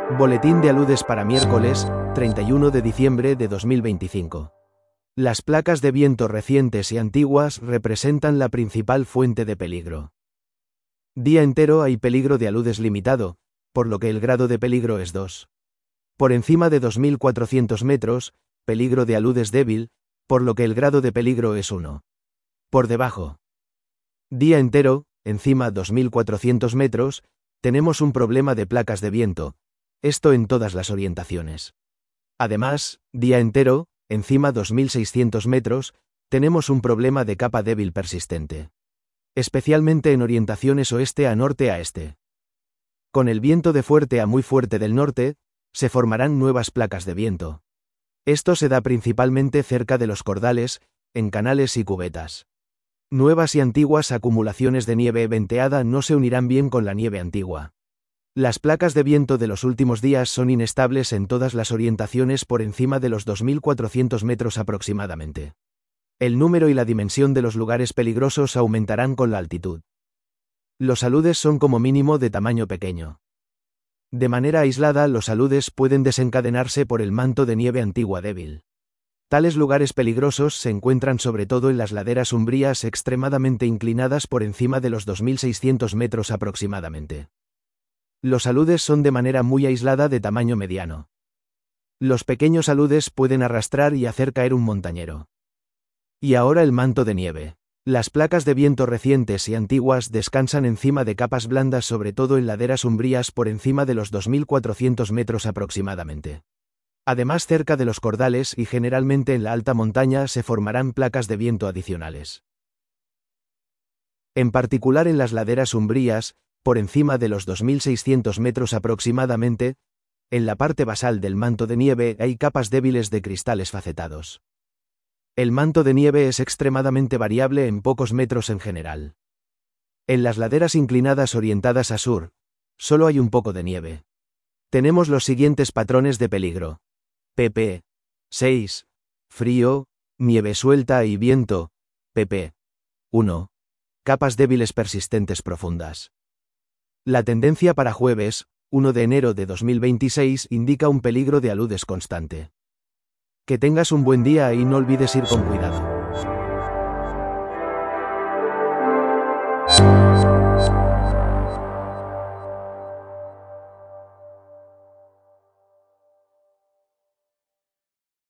Boletín de aludes para miércoles, 31 de diciembre de 2025. Las placas de viento recientes y antiguas representan la principal fuente de peligro. Día entero hay peligro de aludes limitado, por lo que el grado de peligro es 2. Por encima de 2400 metros, peligro de aludes débil, por lo que el grado de peligro es 1. Por debajo. Día entero, encima 2400 metros, tenemos un problema de placas de viento, esto en todas las orientaciones. Además, día entero, encima 2600 metros, tenemos un problema de capa débil persistente. Especialmente en orientaciones oeste a norte a este. Con el viento de fuerte a muy fuerte del norte, se formarán nuevas placas de viento. Esto se da principalmente cerca de los cordales, en canales y cubetas. Nuevas y antiguas acumulaciones de nieve venteada no se unirán bien con la nieve antigua. Las placas de viento de los últimos días son inestables en todas las orientaciones por encima de los 2400 metros aproximadamente. El número y la dimensión de los lugares peligrosos aumentarán con la altitud. Los aludes son como mínimo de tamaño pequeño. De manera aislada, los aludes pueden desencadenarse por el manto de nieve antigua débil. Tales lugares peligrosos se encuentran sobre todo en las laderas umbrías extremadamente inclinadas por encima de los 2600 metros aproximadamente. Los aludes son de manera muy aislada de tamaño mediano. Los pequeños aludes pueden arrastrar y hacer caer un montañero. Y ahora el manto de nieve. Las placas de viento recientes y antiguas descansan encima de capas blandas sobre todo en laderas umbrías por encima de los 2400 metros aproximadamente. Además, cerca de los cordales y generalmente en la alta montaña se formarán placas de viento adicionales. En particular en las laderas umbrías, por encima de los 2600 metros aproximadamente, en la parte basal del manto de nieve hay capas débiles de cristales facetados. El manto de nieve es extremadamente variable en pocos metros en general. En las laderas inclinadas orientadas a sur, solo hay un poco de nieve. Tenemos los siguientes patrones de peligro. pp. 6. Frío, nieve suelta y viento. pp. 1. Capas débiles persistentes profundas. La tendencia para jueves, 1 de enero de 2026, indica un peligro de aludes constante. Que tengas un buen día y no olvides ir con cuidado.